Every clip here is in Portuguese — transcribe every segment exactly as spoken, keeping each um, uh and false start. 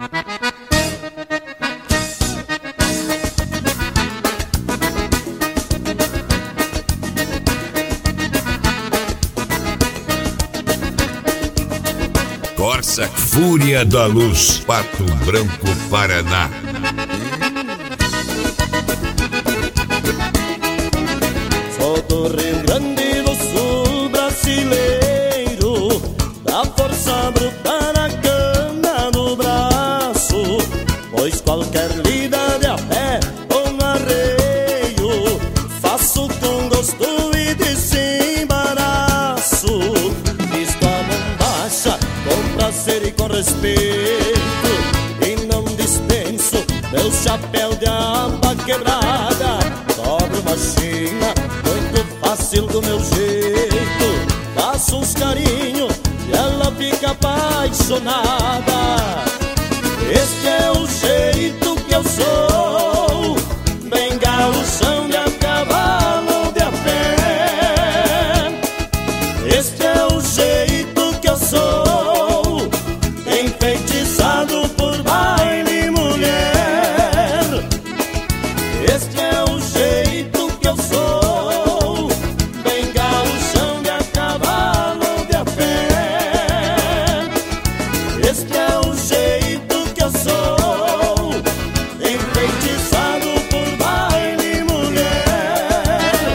Corsa Fúria da Luz, Pato Branco, Paraná. Sou do Rio Grande do Sul brasileiro, da força bruta na cana no braço, pois qualquer lida de a pé ou no arreio faço com gosto e desembaraço. Visto a bombacha com prazer e com respeito, e não dispenso meu chapéu de aba quebrada. Dobro uma china muito fácil do meu jeito, faço uns carinhos e ela fica apaixonada. Este é o jeito que eu sou, bem gauchão de a cavalo de a pé. Este é o jeito que eu sou, enfeitiçado por baile e mulher. Este é o jeito que eu sou, bem gauchão de a cavalo de a pé. Este é o jeito que eu sou, enfeitiçado por baile e mulher.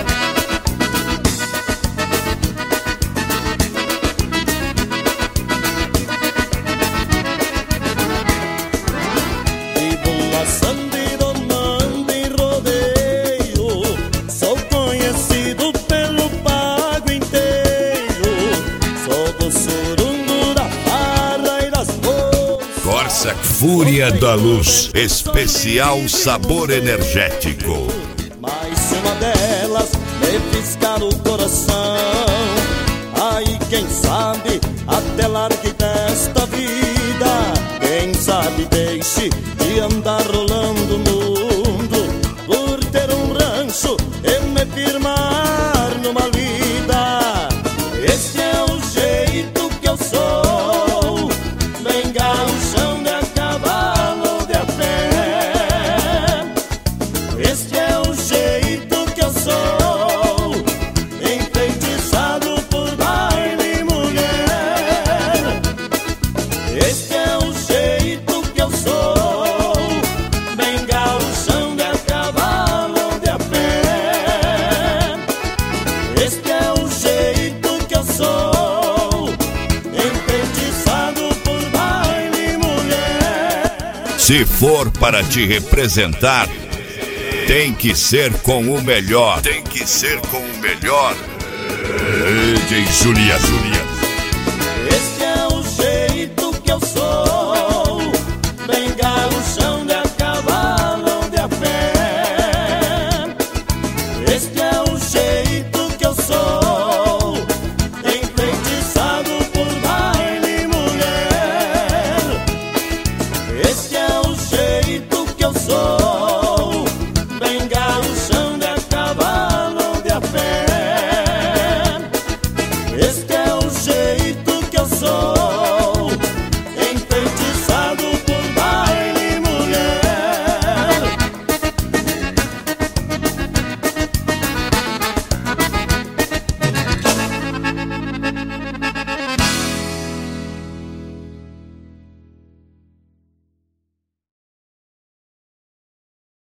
Vivo laçando e domando em rodeio, sou conhecido pelo pago inteiro. Sou do surungo, da farra e das bolsas. Corsa Fúria da Luz, especial sabor energético. Mas se uma delas me fiscar o coração, aí quem sabe até largue desta vida. Quem sabe deixe de andar rolando o mundo por ter um rancho e me firmar numa lida. Este é o jeito que eu sou, bem gauchão de a cavalo de a pé. Este é o jeito que eu sou, enfeitiçado por baile e mulher. Este é o jeito que eu sou, bem gauchão de a cavalo de a pé. Este é o jeito que eu sou, enfeitiçado por baile e mulher. Se for para te representar, tem que ser com o melhor. Tem que ser com o melhor. D J Juliano.